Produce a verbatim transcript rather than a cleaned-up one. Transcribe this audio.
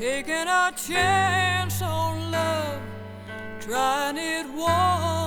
taking a chance on love, trying it one